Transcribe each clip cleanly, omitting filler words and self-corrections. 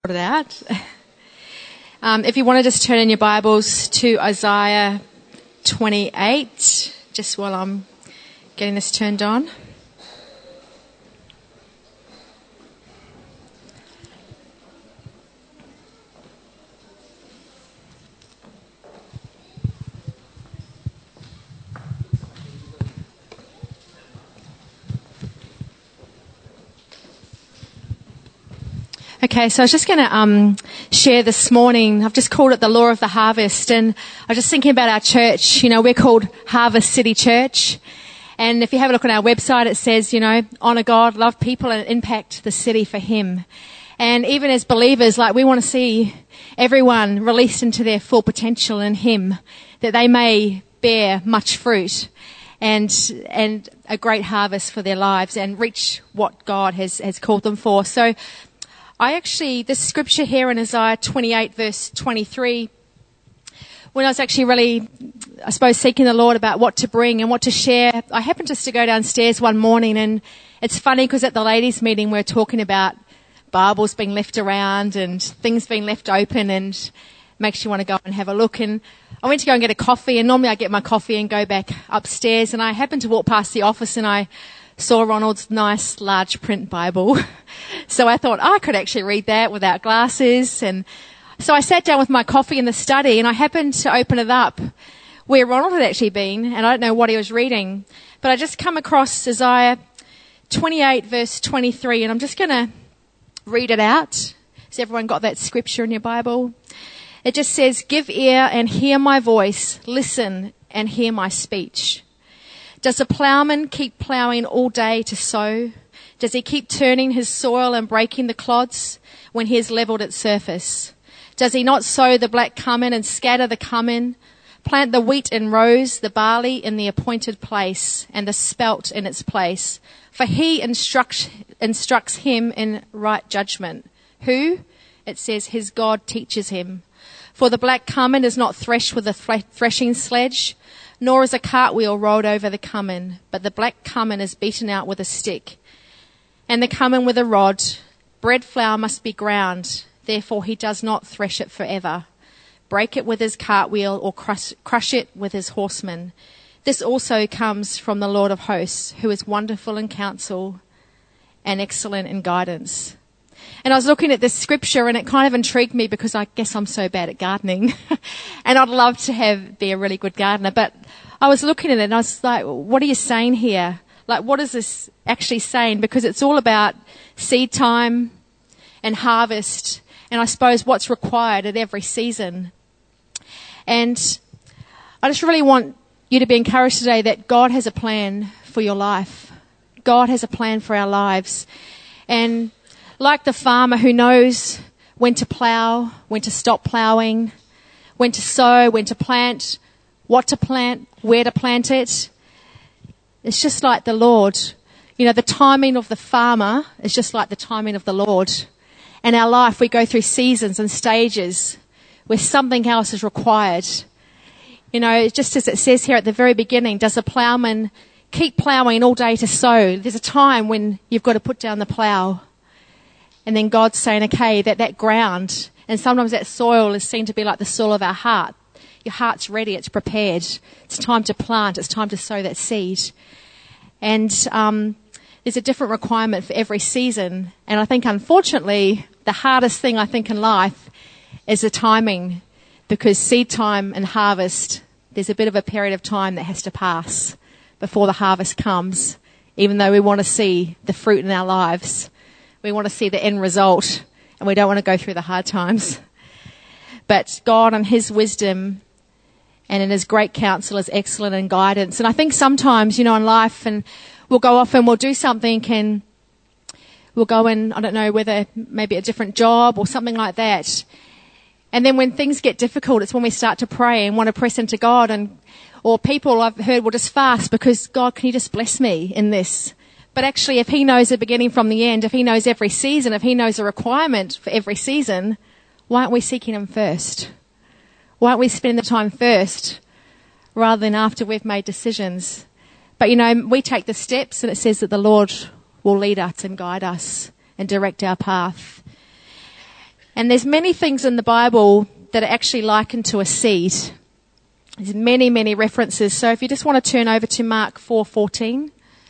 It out. If you want to just turn in your Bibles to Isaiah 28, just while I'm getting this turned on. Okay, so I was just going to share this morning. I've just called it the Law of the Harvest, and I was just thinking about our church. You know, we're called Harvest City Church, and if you have a look on our website, it says, you know, honour God, love people, and impact the city for Him. And even as believers, like, we want to see everyone released into their full potential in Him, that they may bear much fruit and a great harvest for their lives and reach what God has called them for. So this scripture here in Isaiah 28 verse 23, when I was actually really, I suppose, seeking the Lord about what to bring and what to share, I happened just to go downstairs one morning, and it's funny because at the ladies' meeting we're talking about Bibles being left around and things being left open, and makes you want to go and have a look. And I went to go and get a coffee, and normally I get my coffee and go back upstairs, and I happened to walk past the office and I saw Ronald's nice large print Bible. So I thought I could actually read that without glasses. And so I sat down with my coffee in the study, and I happened to open it up where Ronald had actually been, and I don't know what he was reading, but I just come across Isaiah 28 verse 23, and I'm just going to read it out. Has everyone got that scripture in your Bible? It just says, "Give ear and hear my voice, listen and hear my speech. Does a ploughman keep ploughing all day to sow? Does he keep turning his soil and breaking the clods when he has levelled its surface? Does he not sow the black cumin and scatter the cumin, plant the wheat in rows, the barley in the appointed place, and the spelt in its place? For he instructs him in right judgment. Who? It says his God teaches him. For the black cumin is not threshed with a threshing sledge, nor is a cartwheel rolled over the cumin, but the black cumin is beaten out with a stick, and the cumin with a rod. Bread flour must be ground, therefore he does not thresh it forever. Break it with his cartwheel, or crush it with his horsemen. This also comes from the Lord of hosts, who is wonderful in counsel and excellent in guidance." And I was looking at this scripture, and it kind of intrigued me because I guess I'm so bad at gardening and I'd love to be a really good gardener. But I was looking at it and I was like, what are you saying here? Like, what is this actually saying? Because it's all about seed time and harvest, and I suppose what's required at every season. And I just really want you to be encouraged today that God has a plan for your life. God has a plan for our lives. And like the farmer who knows when to plough, when to stop ploughing, when to sow, when to plant, what to plant, where to plant it, it's just like the Lord. You know, the timing of the farmer is just like the timing of the Lord. In our life, we go through seasons and stages where something else is required. You know, just as it says here at the very beginning, does a ploughman keep ploughing all day to sow? There's a time when you've got to put down the plough. And then God's saying, okay, that ground, and sometimes that soil is seen to be like the soil of our heart. Your heart's ready, it's prepared. It's time to plant, it's time to sow that seed. And there's a different requirement for every season. And I think, unfortunately, the hardest thing I think in life is the timing, because seed time and harvest, there's a bit of a period of time that has to pass before the harvest comes, even though we want to see the fruit in our lives. We want to see the end result, and we don't want to go through the hard times. But God, in His wisdom and in His great counsel, is excellent in guidance. And I think sometimes, you know, in life, and we'll go off and we'll do something, and we'll go in, I don't know, whether maybe a different job or something like that. And then when things get difficult, it's when we start to pray and want to press into God. Or people I've heard will just fast because, God, can you just bless me in this? But actually, if He knows the beginning from the end, if He knows every season, if He knows the requirement for every season, why aren't we seeking Him first? Why aren't we spending the time first rather than after we've made decisions? But, you know, we take the steps, and it says that the Lord will lead us and guide us and direct our path. And there's many things in the Bible that are actually likened to a seed. There's many, many references. So if you just want to turn over to Mark 4:14.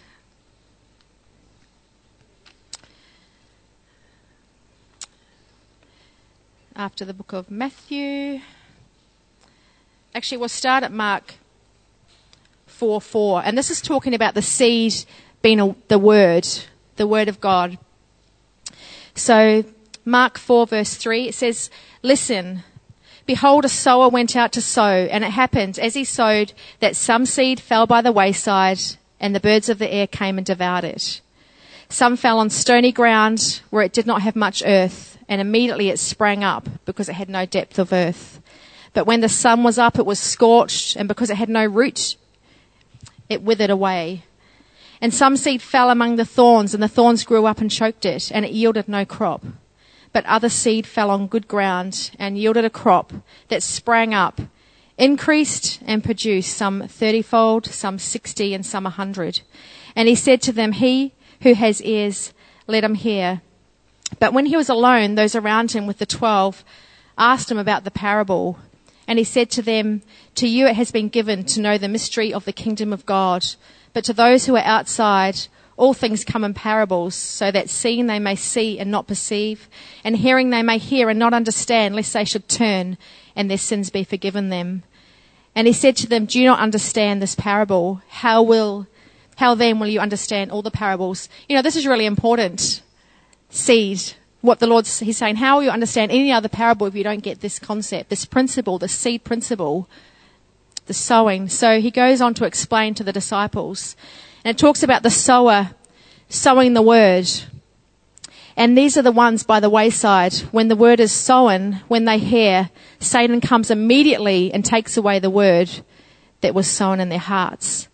After the book of Matthew. Actually, we'll start at Mark 4:4. And this is talking about the seed being the word of God. So Mark 4 verse 3, it says, "Listen, behold, a sower went out to sow, and it happened as he sowed that some seed fell by the wayside, and the birds of the air came and devoured it. Some fell on stony ground where it did not have much earth, and immediately it sprang up because it had no depth of earth. But when the sun was up, it was scorched, and because it had no root, it withered away. And some seed fell among the thorns, and the thorns grew up and choked it, and it yielded no crop. But other seed fell on good ground and yielded a crop that sprang up, increased and produced some 30-fold, some 60, and some 100. And he said to them, He who has ears, let him hear. But when he was alone, those around him with the 12 asked him about the parable. And he said to them, To you it has been given to know the mystery of the kingdom of God. But to those who are outside, all things come in parables, so that seeing they may see and not perceive, and hearing they may hear and not understand, lest they should turn and their sins be forgiven them. And he said to them, Do you not understand this parable? How then will you understand all the parables? You know, this is really important. Seed. What the He's saying, how will you understand any other parable if you don't get this concept, this principle, the seed principle, the sowing? So he goes on to explain to the disciples. And it talks about the sower sowing the word. And these are the ones by the wayside. When the word is sown, when they hear, Satan comes immediately and takes away the word that was sown in their hearts.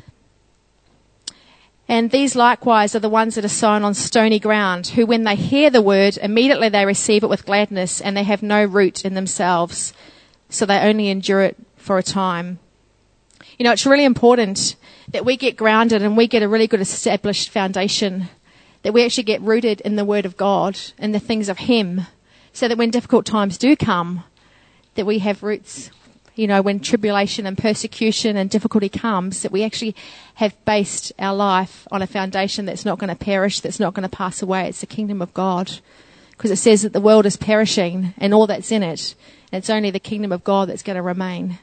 And these likewise are the ones that are sown on stony ground, who when they hear the word, immediately they receive it with gladness, and they have no root in themselves, so they only endure it for a time. You know, it's really important that we get grounded and we get a really good established foundation, that we actually get rooted in the word of God and the things of Him, so that when difficult times do come, that we have roots. You know, when tribulation and persecution and difficulty comes, that we actually have based our life on a foundation that's not going to perish, that's not going to pass away. It's the kingdom of God. Because it says that the world is perishing and all that's in it. And it's only the kingdom of God that's going to remain.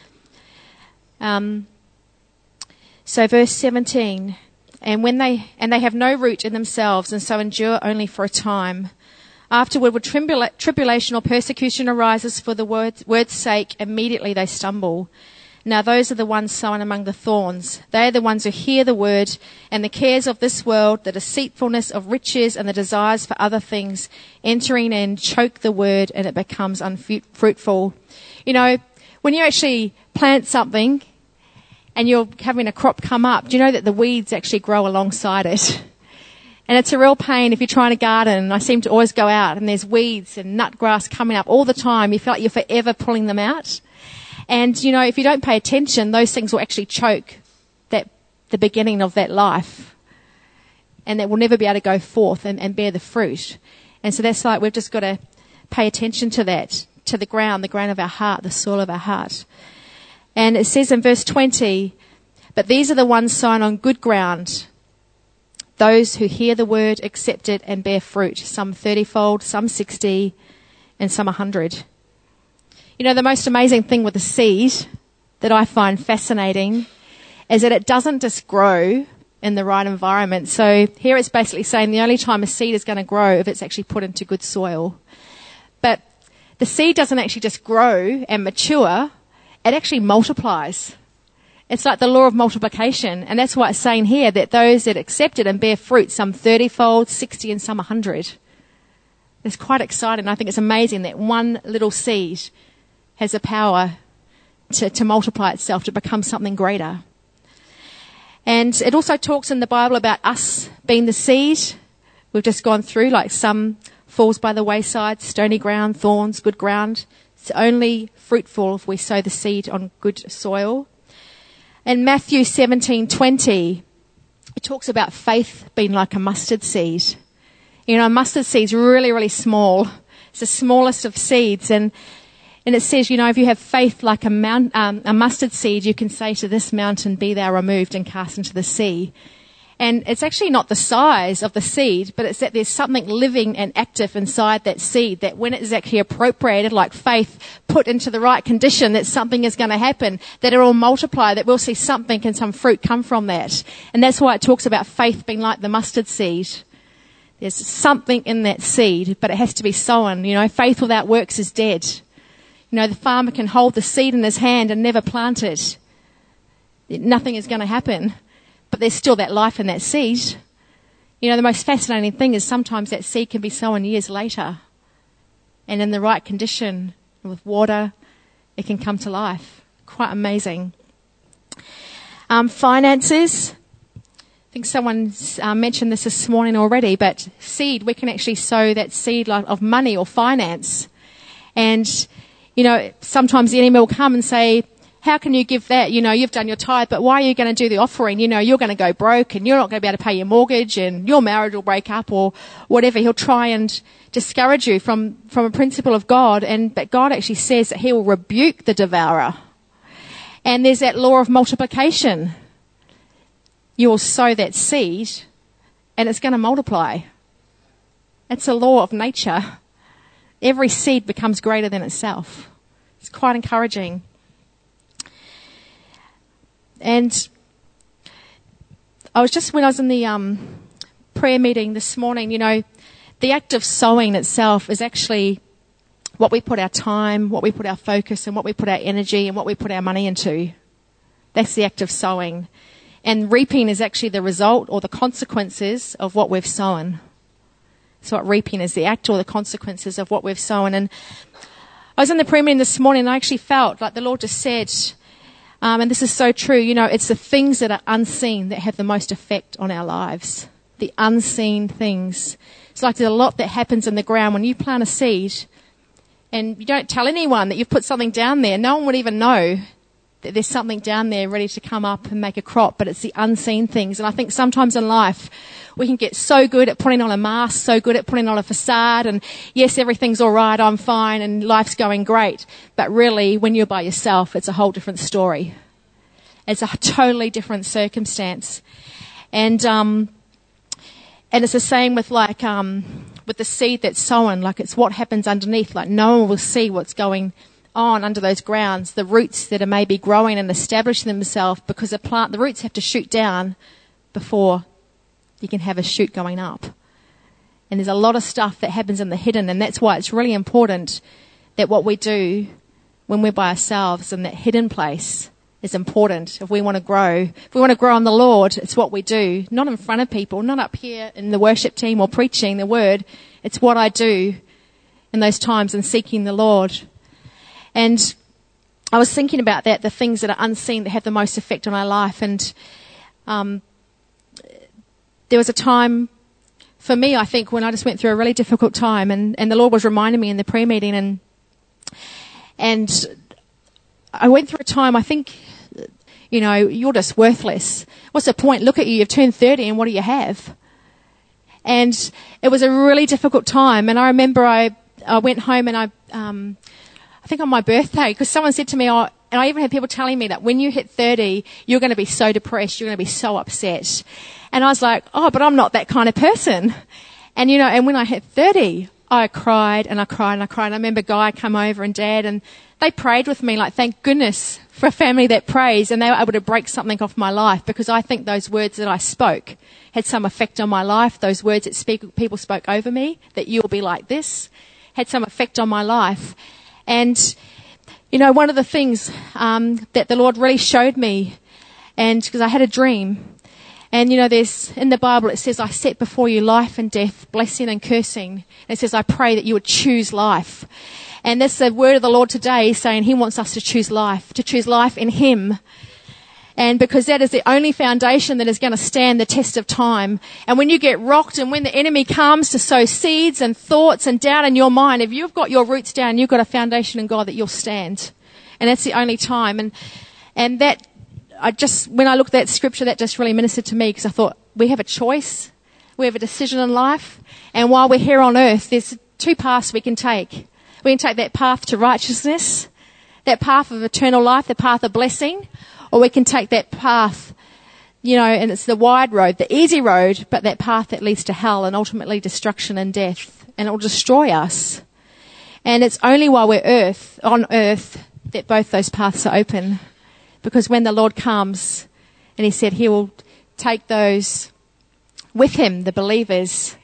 So verse 17, and they have no root in themselves, and so endure only for a time. Afterward, when tribulation or persecution arises for the word's sake, immediately they stumble. Now those are the ones sown among the thorns. They are the ones who hear the word, and the cares of this world, the deceitfulness of riches, and the desires for other things, entering in, choke the word, and it becomes unfruitful. You know, when you actually plant something, and you're having a crop come up, do you know that the weeds actually grow alongside it? And it's a real pain if you're trying to garden. I seem to always go out and there's weeds and nut grass coming up all the time. You feel like you're forever pulling them out. And, you know, if you don't pay attention, those things will actually choke the beginning of that life. And that will never be able to go forth and bear the fruit. And so that's like we've just got to pay attention to that, to the ground of our heart, the soil of our heart. And it says in verse 20, but these are the ones sown on good ground, those who hear the word, accept it, and bear fruit, some 30-fold, some 60, and some 100. You know, the most amazing thing with the seed that I find fascinating is that it doesn't just grow in the right environment. So here it's basically saying the only time a seed is going to grow if it's actually put into good soil. But the seed doesn't actually just grow and mature, it actually multiplies. It's like the law of multiplication. And that's why it's saying here that those that accept it and bear fruit, some 30-fold, 60, and some 100. It's quite exciting. I think it's amazing that one little seed has the power to multiply itself, to become something greater. And it also talks in the Bible about us being the seed. We've just gone through, like some falls by the wayside, stony ground, thorns, good ground. It's only fruitful if we sow the seed on good soil. In Matthew 17:20, it talks about faith being like a mustard seed. You know, a mustard seed's really, really small. It's the smallest of seeds. And it says, if you have faith like a mustard seed, you can say to this mountain, be thou removed and cast into the sea. And it's actually not the size of the seed, but it's that there's something living and active inside that seed, that when it is actually appropriated, like faith, put into the right condition, that something is going to happen, that it will multiply, that we'll see something and some fruit come from that. And that's why it talks about faith being like the mustard seed. There's something in that seed, but it has to be sown. Faith without works is dead. The farmer can hold the seed in his hand and never plant it. Nothing is going to happen. But there's still that life in that seed. The most fascinating thing is sometimes that seed can be sown years later. And in the right condition, with water, it can come to life. Quite amazing. Finances. I think someone mentioned this morning already, but seed, we can actually sow that seed of money or finance. And, sometimes the enemy will come and say, how can you give that? You've done your tithe, but why are you going to do the offering? You're going to go broke and you're not going to be able to pay your mortgage and your marriage will break up or whatever. He'll try and discourage you from a principle of God. But God actually says that he will rebuke the devourer. And there's that law of multiplication. You will sow that seed and it's going to multiply. It's a law of nature. Every seed becomes greater than itself. It's quite encouraging. And when I was in the prayer meeting this morning, the act of sowing itself is actually what we put our time, what we put our focus, and what we put our energy and what we put our money into. That's the act of sowing. And reaping is actually the result or the consequences of what we've sown. So what reaping is, the act or the consequences of what we've sown. And I was in the prayer meeting this morning and I actually felt like the Lord just said, and this is so true, it's the things that are unseen that have the most effect on our lives. The unseen things. It's like there's a lot that happens in the ground when you plant a seed and you don't tell anyone that you've put something down there. No one would even know that there's something down there ready to come up and make a crop, but it's the unseen things. And I think sometimes in life we can get so good at putting on a mask, so good at putting on a facade, and yes, everything's all right, I'm fine, and life's going great. But really, when you're by yourself, it's a whole different story. It's a totally different circumstance. And it's the same with with the seed that's sown, like it's what happens underneath. Like no one will see what's going on under those grounds, the roots that are maybe growing and establishing themselves, because the roots have to shoot down before you can have a shoot going up. And there's a lot of stuff that happens in the hidden, and that's why it's really important that what we do when we're by ourselves in that hidden place is important. If we want to grow in the Lord, it's what we do, not in front of people, not up here in the worship team or preaching the word. It's what I do in those times in seeking the Lord. And I was thinking about that, the things that are unseen that have the most effect on our life. And there was a time for me, I think, when I just went through a really difficult time, and the Lord was reminding me in the prayer meeting, and I went through a time, I think, you're just worthless. What's the point? Look at you, you've turned 30 and what do you have? And it was a really difficult time. And I remember I went home and I think on my birthday, because someone said to me, and I even had people telling me that when you hit 30, you're going to be so depressed, you're going to be so upset. And I was like, but I'm not that kind of person. And and when I hit 30, I cried and I cried and I cried. And I remember Guy come over and Dad, and they prayed with me, like, thank goodness for a family that prays, and they were able to break something off my life, because I think those words that I spoke had some effect on my life. Those words that people spoke over me, that you'll be like this, had some effect on my life. And, one of the things that the Lord really showed me, and because I had a dream, and there's, in the Bible it says, I set before you life and death, blessing and cursing. And it says, I pray that you would choose life. And that's the word of the Lord today, saying he wants us to choose life in him. And because that is the only foundation that is going to stand the test of time. And when you get rocked and when the enemy comes to sow seeds and thoughts and doubt in your mind, if you've got your roots down, you've got a foundation in God that you'll stand. And that's the only time. And that, when I looked at that scripture, that just really ministered to me, because I thought, we have a choice. We have a decision in life. And while we're here on earth, there's two paths we can take. We can take that path to righteousness, that path of eternal life, the path of blessing, or we can take that path, and it's the wide road, the easy road, but that path that leads to hell and ultimately destruction and death, and it will destroy us. And it's only while we're on earth that both those paths are open. Because when the Lord comes, and he said he will take those with him, the believers,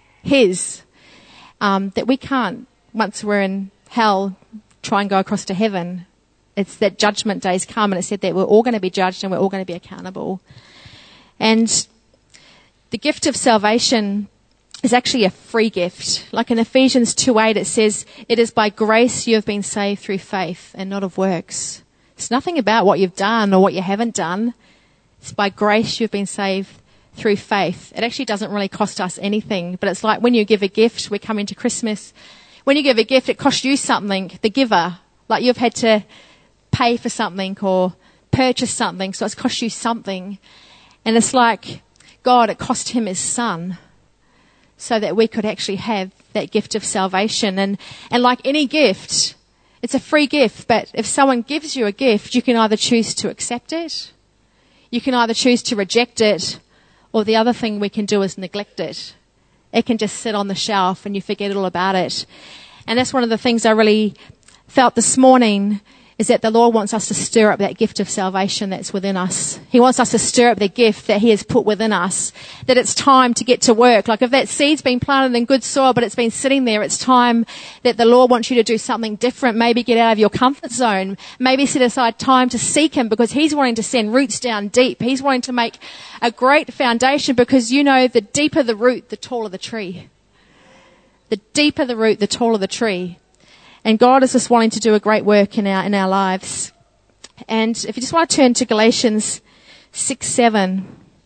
that we can't, once we're in hell, try and go across to heaven. It's that judgment day's come, and it said that we're all going to be judged and we're all going to be accountable. And the gift of salvation is actually a free gift. Like in Ephesians 2:8, it says, "It is by grace you have been saved through faith and not of works." It's nothing about what you've done or what you haven't done. It's by grace you've been saved through faith. It actually doesn't really cost us anything, but it's like when you give a gift, we come into Christmas. When you give a gift, it costs you something, the giver. Like you've had to pay for something or purchase something, so it's cost you something. And it's like God, it cost him his son so that we could actually have that gift of salvation. And like any gift, it's a free gift, but if someone gives you a gift, you can either choose to accept it, you can either choose to reject it, or the other thing we can do is neglect it. It can just sit on the shelf and you forget all about it. And that's one of the things I really felt this morning, is that the Lord wants us to stir up that gift of salvation that's within us. He wants us to stir up the gift that he has put within us, that it's time to get to work. Like if that seed's been planted in good soil, but it's been sitting there, it's time that the Lord wants you to do something different. Maybe get out of your comfort zone. Maybe set aside time to seek him, because he's wanting to send roots down deep. He's wanting to make a great foundation, because the deeper the root, the taller the tree. The deeper the root, the taller the tree. And God is just wanting to do a great work in our lives. And if you just want to turn to Galatians 6:7,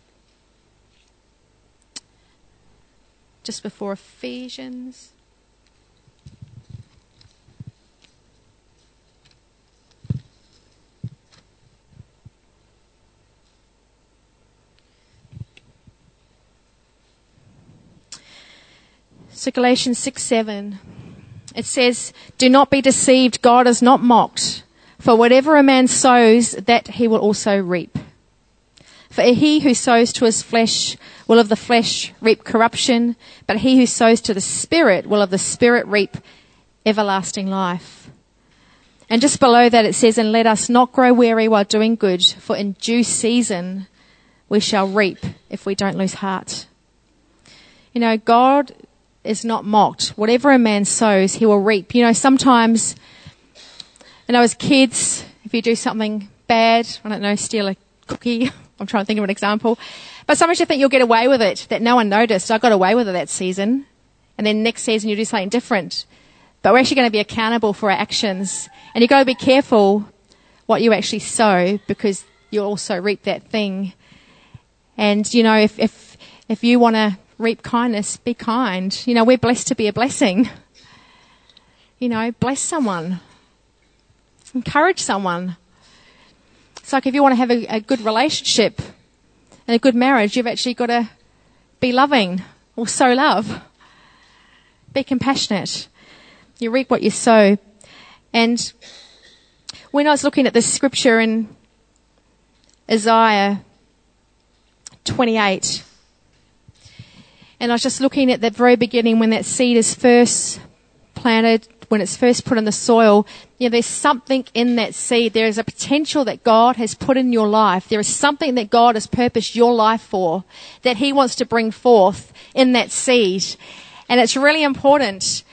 just before Ephesians. So Galatians 6:7. It says, "Do not be deceived, God is not mocked. For whatever a man sows, that he will also reap. For he who sows to his flesh will of the flesh reap corruption, but he who sows to the Spirit will of the Spirit reap everlasting life." And just below that it says, "And let us not grow weary while doing good, for in due season we shall reap if we don't lose heart." God is not mocked. Whatever a man sows, he will reap. Sometimes, as kids, if you do something bad, steal a cookie, I'm trying to think of an example, but sometimes you think you'll get away with it, that no one noticed. I got away with it that season. And then next season you do something different. But we're actually going to be accountable for our actions. And you've got to be careful what you actually sow, because you'll also reap that thing. And, if you want to reap kindness, be kind. We're blessed to be a blessing. Bless someone. Encourage someone. It's like if you want to have a good relationship and a good marriage, you've actually got to be loving or sow love. Be compassionate. You reap what you sow. And when I was looking at this scripture in Isaiah 28, and I was just looking at the very beginning when that seed is first planted, when it's first put in the soil, there's something in that seed. There is a potential that God has put in your life. There is something that God has purposed your life for, that he wants to bring forth in that seed. And it's really important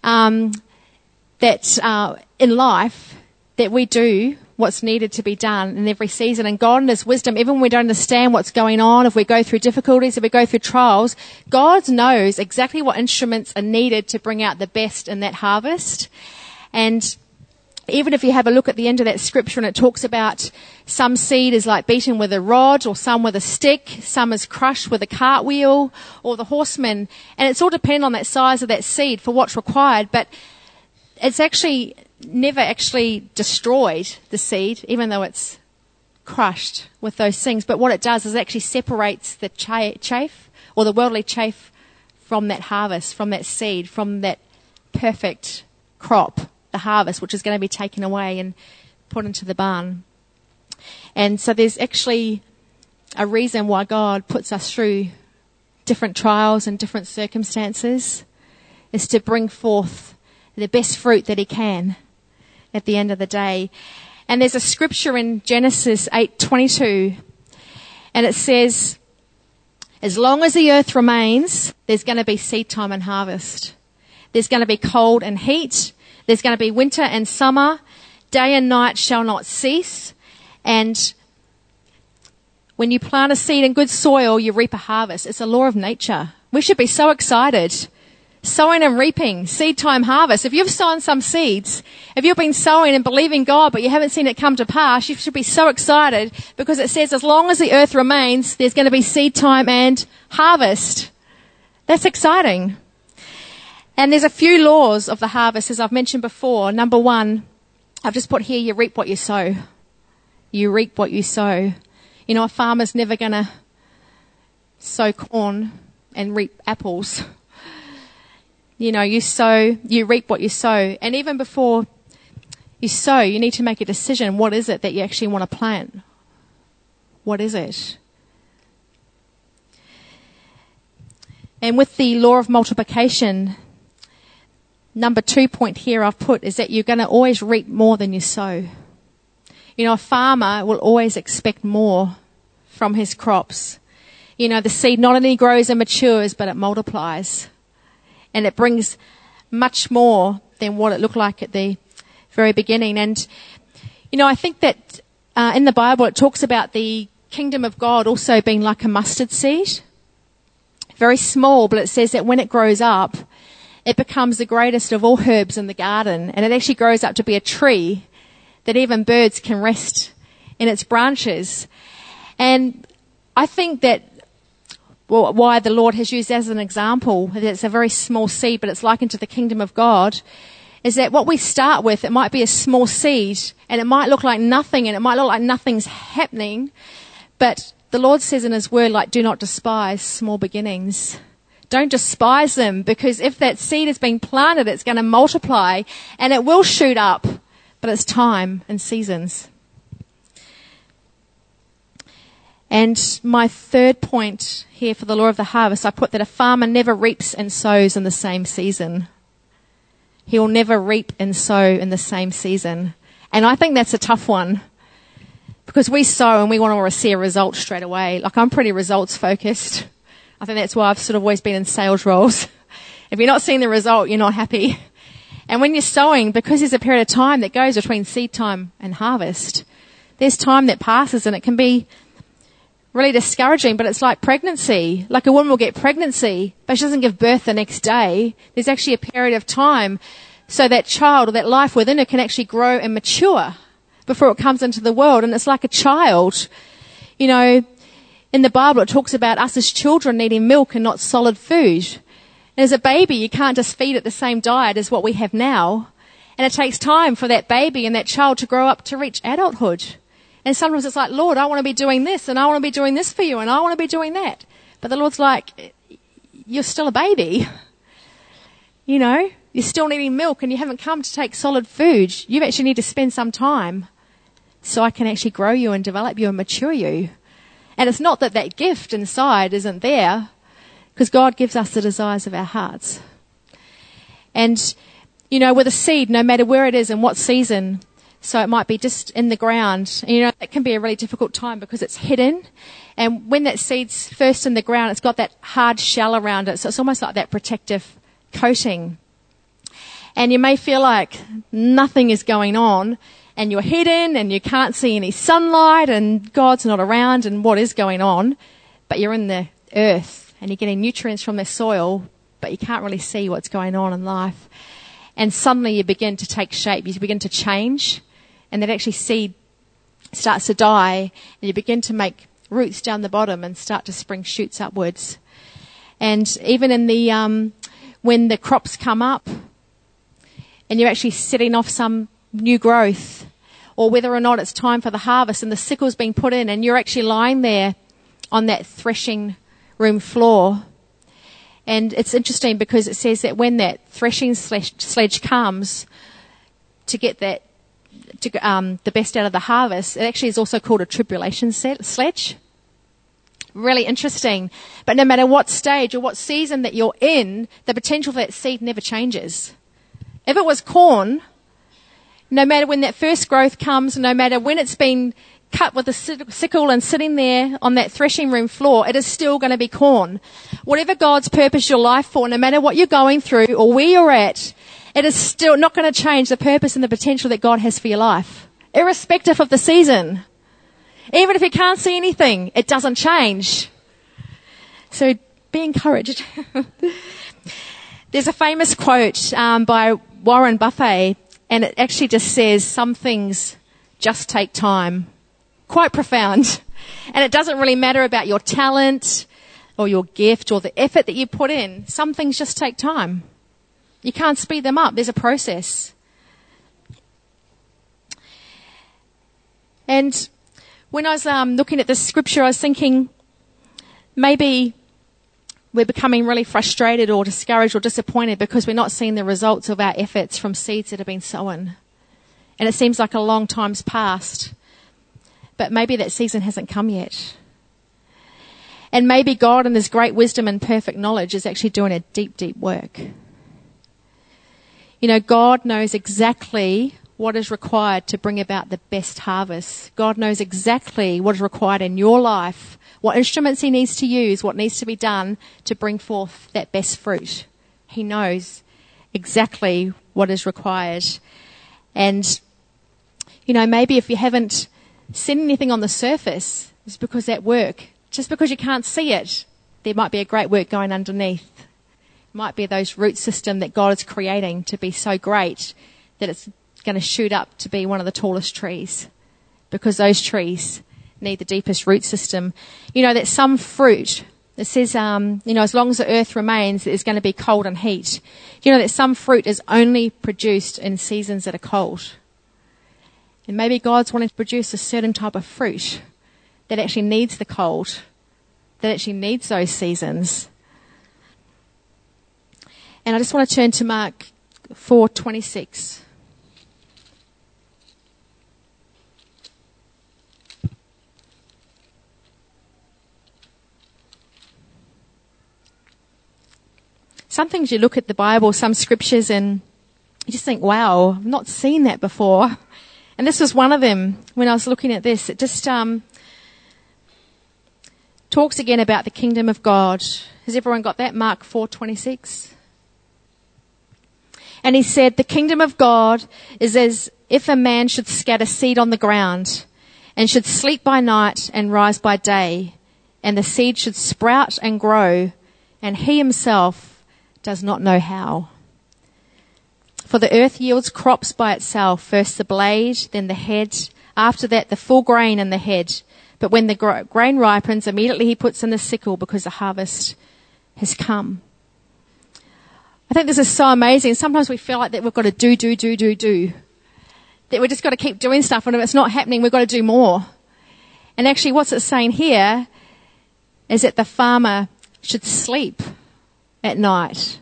that in life that we do what's needed to be done in every season. And God in his wisdom, even when we don't understand what's going on, if we go through difficulties, if we go through trials, God knows exactly what instruments are needed to bring out the best in that harvest. And even if you have a look at the end of that scripture, and it talks about some seed is like beaten with a rod, or some with a stick, some is crushed with a cartwheel, or the horseman. And it's all dependent on that size of that seed for what's required. But it's actually never actually destroyed, the seed, even though it's crushed with those things. But what it does is it actually separates the chaff or the worldly chaff from that harvest, from that seed, from that perfect crop, the harvest, which is going to be taken away and put into the barn. And so there's actually a reason why God puts us through different trials and different circumstances, is to bring forth the best fruit that he can at the end of the day. And there's a scripture in Genesis 8:22, and it says, as long as the earth remains, there's going to be seed time and harvest. There's going to be cold and heat. There's going to be winter and summer. Day and night shall not cease. And when you plant a seed in good soil, you reap a harvest. It's a law of nature. We should be so excited. Sowing and reaping, seed time, harvest. If you've sown some seeds, if you've been sowing and believing God, but you haven't seen it come to pass, you should be so excited, because it says as long as the earth remains, there's going to be seed time and harvest. That's exciting. And there's a few laws of the harvest, as I've mentioned before. Number one, I've just put here, you reap what you sow. You reap what you sow. You know, a farmer's never going to sow corn and reap apples. You know, you sow, you reap what you sow. And even before you sow, you need to make a decision. What is it that you actually want to plant? What is it? And with the law of multiplication, number 2 point here I've put is that you're going to always reap more than you sow. You know, a farmer will always expect more from his crops. You know, the seed not only grows and matures, but it multiplies. And it brings much more than what it looked like at the very beginning. And, you know, I think that in the Bible it talks about the kingdom of God also being like a mustard seed. Very small, but it says that when it grows up, it becomes the greatest of all herbs in the garden. And it actually grows up to be a tree that even birds can rest in its branches. And I think that why the Lord has used as an example, that it's a very small seed, but it's likened to the kingdom of God, is that what we start with, it might be a small seed, and it might look like nothing, and it might look like nothing's happening, but the Lord says in his word, like, do not despise small beginnings. Don't despise them, because if that seed has been planted, it's going to multiply, and it will shoot up, but it's time and seasons. And my third point here for the law of the harvest, I put that a farmer never reaps and sows in the same season. He will never reap and sow in the same season. And I think that's a tough one, because we sow and we want to see a result straight away. Like, I'm pretty results focused. I think that's why I've sort of always been in sales roles. If you're not seeing the result, you're not happy. And when you're sowing, because there's a period of time that goes between seed time and harvest, there's time that passes, and it can be really discouraging, but it's like pregnancy. Like, a woman will get pregnancy, but she doesn't give birth the next day. There's actually a period of time so that child or that life within her can actually grow and mature before it comes into the world. And it's like a child. You know, in the Bible it talks about us as children needing milk and not solid food. And as a baby, you can't just feed it the same diet as what we have now. And it takes time for that baby and that child to grow up to reach adulthood. And sometimes it's like, Lord, I want to be doing this, and I want to be doing this for you, and I want to be doing that. But the Lord's like, you're still a baby. You know, you're still needing milk, and you haven't come to take solid food. You actually need to spend some time so I can actually grow you and develop you and mature you. And it's not that that gift inside isn't there, because God gives us the desires of our hearts. And, you know, with a seed, no matter where it is and what season, so it might be just in the ground. You know, it can be a really difficult time because it's hidden. And when that seed's first in the ground, it's got that hard shell around it. So it's almost like that protective coating. And you may feel like nothing is going on, and you're hidden and you can't see any sunlight and God's not around and what is going on. But you're in the earth and you're getting nutrients from the soil, but you can't really see what's going on in life. And suddenly you begin to take shape. You begin to change. And that actually seed starts to die, and you begin to make roots down the bottom and start to spring shoots upwards. And even in the when the crops come up, and you're actually setting off some new growth, or whether or not it's time for the harvest and the sickle's being put in, and you're actually lying there on that threshing room floor, And it's interesting because it says that when that threshing sledge comes to get that, the best out of the harvest, it actually is also called a tribulation sledge. Really interesting. But no matter what stage or what season that you're in, the potential for that seed never changes. If it was corn, no matter when that first growth comes, no matter when it's been cut with a sickle and sitting there on that threshing room floor, it is still going to be corn. Whatever God's purpose your life for, no matter what you're going through or where you're at, it is still not going to change the purpose and the potential that God has for your life, irrespective of the season. Even if you can't see anything, it doesn't change. So be encouraged. There's a famous quote by Warren Buffett, and it actually just says, some things just take time. Quite profound. And it doesn't really matter about your talent or your gift or the effort that you put in. Some things just take time. You can't speed them up. There's a process. And when I was looking at this scripture, I was thinking maybe we're becoming really frustrated or discouraged or disappointed because we're not seeing the results of our efforts from seeds that have been sown. And it seems like a long time's passed. But maybe that season hasn't come yet. And maybe God in his great wisdom and perfect knowledge is actually doing a deep, deep work. You know, God knows exactly what is required to bring about the best harvest. God knows exactly what is required in your life, what instruments he needs to use, what needs to be done to bring forth that best fruit. He knows exactly what is required. And, you know, maybe if you haven't seen anything on the surface, it's because that work, just because you can't see it, there might be a great work going underneath. It might be those root system that God is creating to be so great that it's going to shoot up to be one of the tallest trees, because those trees need the deepest root system. You know, that some fruit, it says, you know, as long as the earth remains, there's going to be cold and heat. You know, that some fruit is only produced in seasons that are cold. And maybe God's wanting to produce a certain type of fruit that actually needs the cold, that actually needs those seasons. And I just want to turn to Mark 4:26. Some things you look at the Bible, some scriptures, and you just think, wow, I've not seen that before. And this was one of them. When I was looking at this, it just talks again about the kingdom of God. Has everyone got that? Mark 4:26. And he said, the kingdom of God is as if a man should scatter seed on the ground and should sleep by night and rise by day, and the seed should sprout and grow, and he himself does not know how. For the earth yields crops by itself, first the blade, then the head, after that the full grain in the head. But when the grain ripens, immediately he puts in the sickle, because the harvest has come. I think this is so amazing. Sometimes we feel like that we've got to do. That we've just got to keep doing stuff, and if it's not happening, we've got to do more. And actually what's it saying here is that the farmer should sleep at night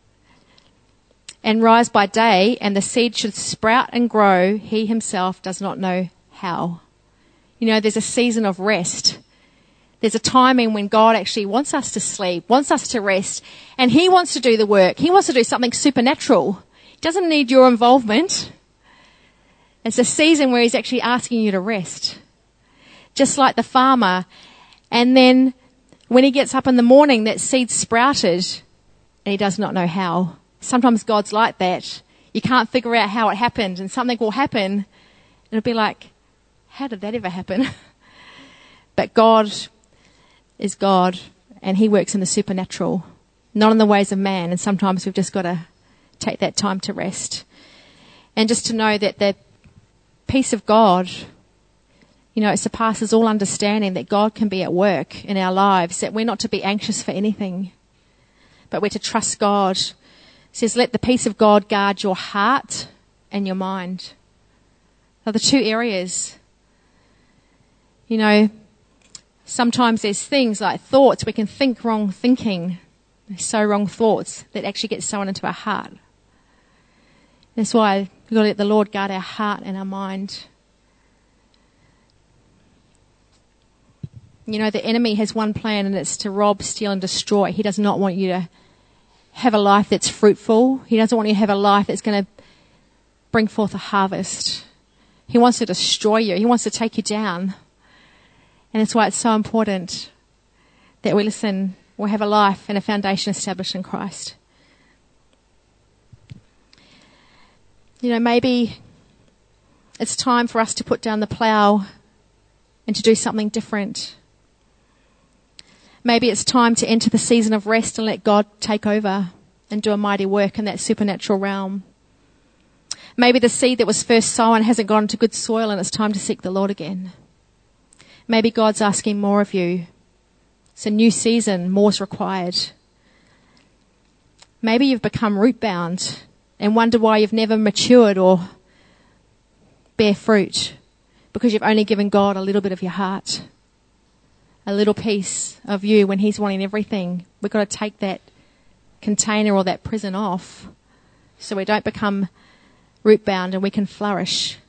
and rise by day, and the seed should sprout and grow. He himself does not know how. You know, there's a season of rest. There's a timing when God actually wants us to sleep, wants us to rest, and he wants to do the work. He wants to do something supernatural. He doesn't need your involvement. It's a season where he's actually asking you to rest, just like the farmer. And then when he gets up in the morning, that seed sprouted, and he does not know how. Sometimes God's like that. You can't figure out how it happened, and something will happen, and it'll be like, how did that ever happen? But God is God, and he works in the supernatural, not in the ways of man. And sometimes we've just got to take that time to rest, and just to know that the peace of God, you know, it surpasses all understanding, that God can be at work in our lives, that we're not to be anxious for anything, but we're to trust God. It says, let the peace of God guard your heart and your mind. Are the two areas. You know, sometimes there's things like thoughts. We can think wrong thinking. They sow wrong thoughts that actually get sown into our heart. That's why we've got to let the Lord guard our heart and our mind. You know, the enemy has one plan, and it's to rob, steal and destroy. He does not want you to have a life that's fruitful. He doesn't want you to have a life that's going to bring forth a harvest. He wants to destroy you. He wants to take you down. And that's why it's so important that we listen, we have a life and a foundation established in Christ. You know, maybe it's time for us to put down the plough and to do something different. Maybe it's time to enter the season of rest and let God take over and do a mighty work in that supernatural realm. Maybe the seed that was first sown hasn't gone into good soil and it's time to seek the Lord again. Maybe God's asking more of you. It's a new season, more's required. Maybe you've become root bound and wonder why you've never matured or bear fruit, because you've only given God a little bit of your heart, a little piece of you when He's wanting everything. We've got to take that container or that prison off so we don't become root bound and we can flourish.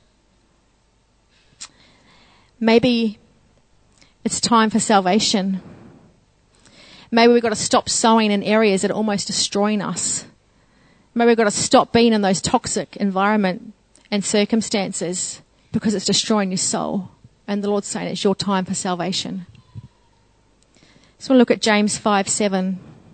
Maybe it's time for salvation. Maybe we've got to stop sowing in areas that are almost destroying us. Maybe we've got to stop being in those toxic environment and circumstances because it's destroying your soul. And the Lord's saying it's your time for salvation. So we'll look at James 5:7.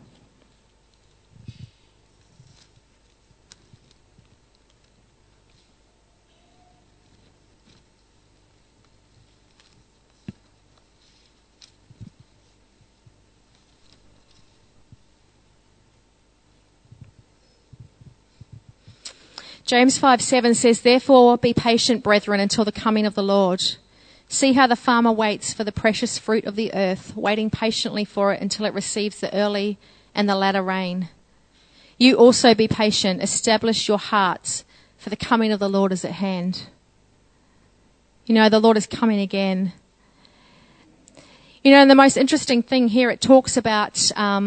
James 5:7 says, "Therefore be patient, brethren, until the coming of the Lord. See how the farmer waits for the precious fruit of the earth, waiting patiently for it until it receives the early and the latter rain. You also be patient, establish your hearts, for the coming of the Lord is at hand." You know, the Lord is coming again. You know, and the most interesting thing here, it talks about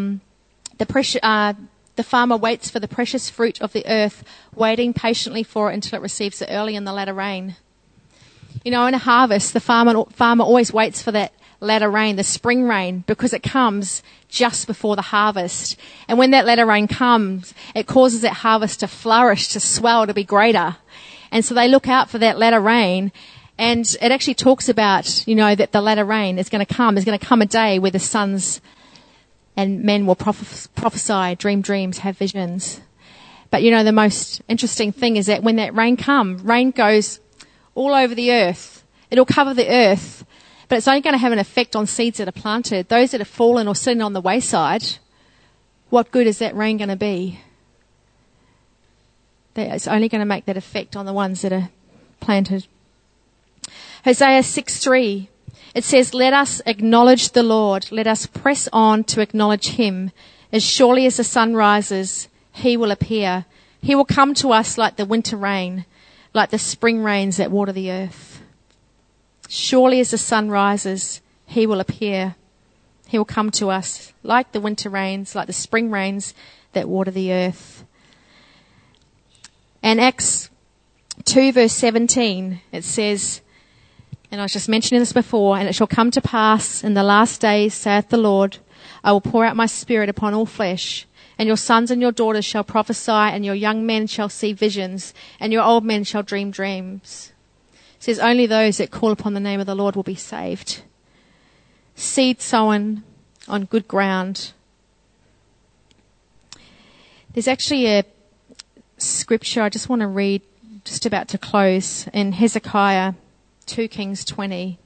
the farmer waits for the precious fruit of the earth, waiting patiently for it until it receives the early and the latter rain. You know, in a harvest, the farmer always waits for that latter rain, the spring rain, because it comes just before the harvest. And when that latter rain comes, it causes that harvest to flourish, to swell, to be greater. And so they look out for that latter rain. And it actually talks about, you know, that the latter rain is going to come. There's going to come a day where the sons and men will prophesy, dream dreams, have visions. But, you know, the most interesting thing is that when that rain comes, rain goes all over the earth. It'll cover the earth, but it's only going to have an effect on seeds that are planted. Those that have fallen or sitting on the wayside, what good is that rain going to be? It's only going to make that effect on the ones that are planted. Hosea 6:3. It says, "Let us acknowledge the Lord. Let us press on to acknowledge Him. As surely as the sun rises, He will appear. He will come to us like the winter rain, like the spring rains that water the earth." Surely as the sun rises, He will appear. He will come to us like the winter rains, like the spring rains that water the earth. And Acts 2 verse 17, it says, and I was just mentioning this before, "And it shall come to pass in the last days, saith the Lord, I will pour out my spirit upon all flesh, and your sons and your daughters shall prophesy, and your young men shall see visions, and your old men shall dream dreams." It says only those that call upon the name of the Lord will be saved. Seed sown on good ground. There's actually a scripture I just want to read, just about to close, in Hezekiah 2 Kings 20.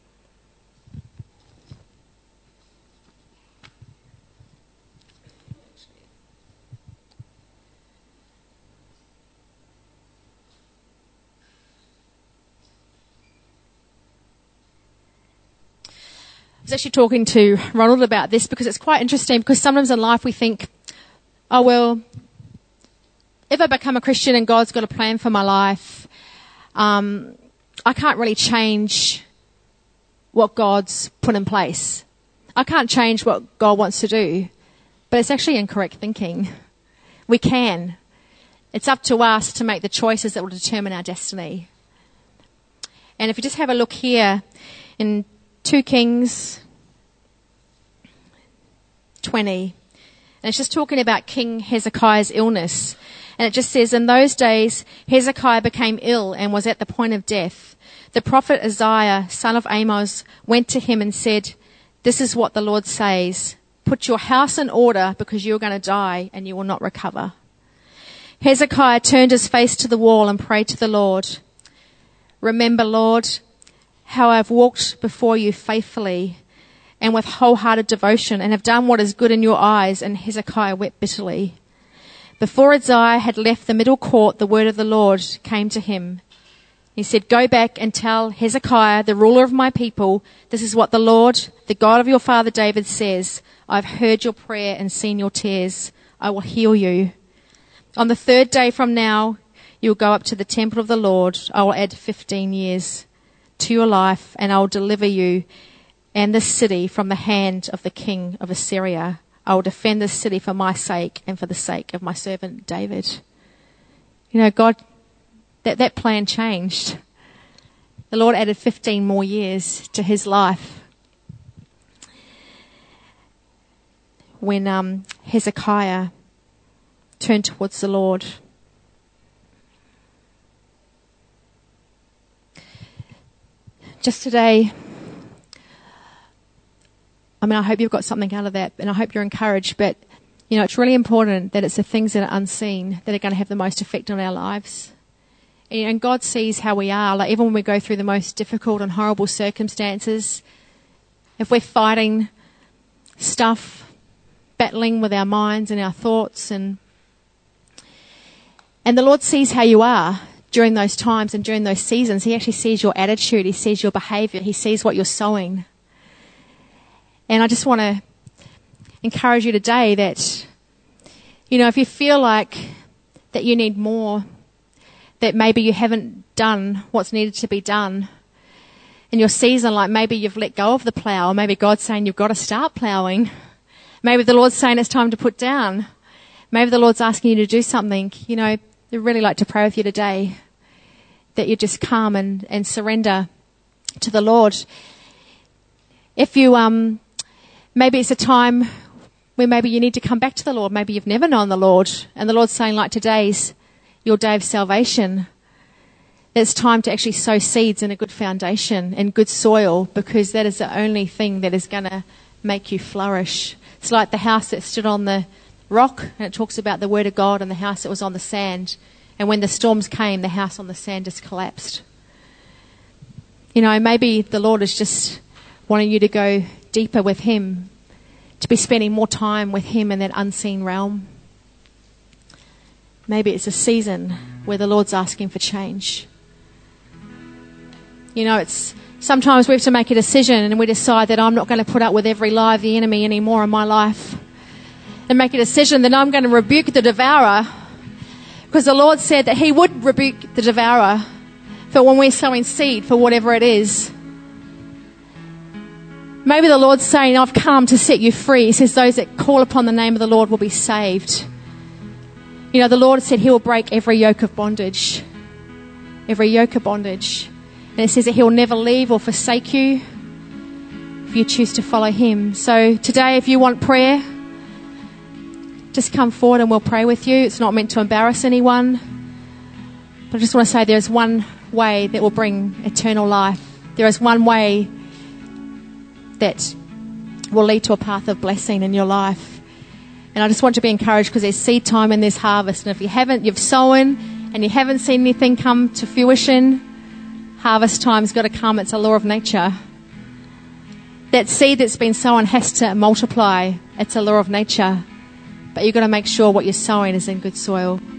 I was actually talking to Ronald about this because it's quite interesting, because sometimes in life we think, oh well, if I become a Christian and God's got a plan for my life, I can't really change what God's put in place. I can't change what God wants to do. But it's actually incorrect thinking. We can. It's up to us to make the choices that will determine our destiny. And if you just have a look here in 2 Kings 20, and it's just talking about King Hezekiah's illness. And it just says, in those days, Hezekiah became ill and was at the point of death. The prophet Isaiah, son of Amos, went to him and said, "This is what the Lord says. Put your house in order because you're going to die and you will not recover." Hezekiah turned his face to the wall and prayed to the Lord. "Remember, Lord, how I've walked before you faithfully and with wholehearted devotion and have done what is good in your eyes." And Hezekiah wept bitterly. Before Isaiah had left the middle court, the word of the Lord came to him. He said, "Go back and tell Hezekiah, the ruler of my people, this is what the Lord, the God of your father David says. I've heard your prayer and seen your tears. I will heal you. On the 3rd day from now, you'll go up to the temple of the Lord. I will add 15 years to your life, and I will deliver you and this city from the hand of the king of Assyria. I will defend this city for my sake and for the sake of my servant David." You know, God, that plan changed. The Lord added 15 more years to his life when Hezekiah turned towards the Lord. Just today, I hope you've got something out of that, and I hope you're encouraged, but, you know, it's really important that it's the things that are unseen that are going to have the most effect on our lives. And God sees how we are. Like, even when we go through the most difficult and horrible circumstances, if we're fighting stuff, battling with our minds and our thoughts, and the Lord sees how you are during those times and during those seasons. He actually sees your attitude. He sees your behaviour. He sees what you're sowing. And I just want to encourage you today that, you know, if you feel like that you need more, that maybe you haven't done what's needed to be done in your season, like maybe you've let go of the plough, or maybe God's saying you've got to start ploughing. Maybe the Lord's saying it's time to put down. Maybe the Lord's asking you to do something. You know, I'd really like to pray with you today that you just come and surrender to the Lord. If you, maybe it's a time where maybe you need to come back to the Lord. Maybe you've never known the Lord, and the Lord's saying, like, today's your day of salvation. It's time to actually sow seeds in a good foundation and good soil, because that is the only thing that is going to make you flourish. It's like the house that stood on the rock, and it talks about the word of God, and the house that was on the sand. And when the storms came, the house on the sand just collapsed. You know, maybe the Lord is just wanting you to go deeper with him, to be spending more time with him in that unseen realm. Maybe it's a season where the Lord's asking for change. You know, it's sometimes we have to make a decision, and we decide that I'm not going to put up with every lie of the enemy anymore in my life. And make a decision that I'm going to rebuke the devourer, because the Lord said that he would rebuke the devourer for when we're sowing seed for whatever it is. Maybe the Lord's saying, I've come to set you free. He says those that call upon the name of the Lord will be saved. You know, the Lord said he will break every yoke of bondage. Every yoke of bondage. And it says that he will never leave or forsake you if you choose to follow him. So today, if you want prayer, just come forward and we'll pray with you. It's not meant to embarrass anyone. But I just want to say there's one way that will bring eternal life. There is one way that will lead to a path of blessing in your life. And I just want to be encouraged, because there's seed time and there's harvest. And if you've sown and you haven't seen anything come to fruition, harvest time's got to come. It's a law of nature. That seed that's been sown has to multiply. It's a law of nature. But you've got to make sure what you're sowing is in good soil.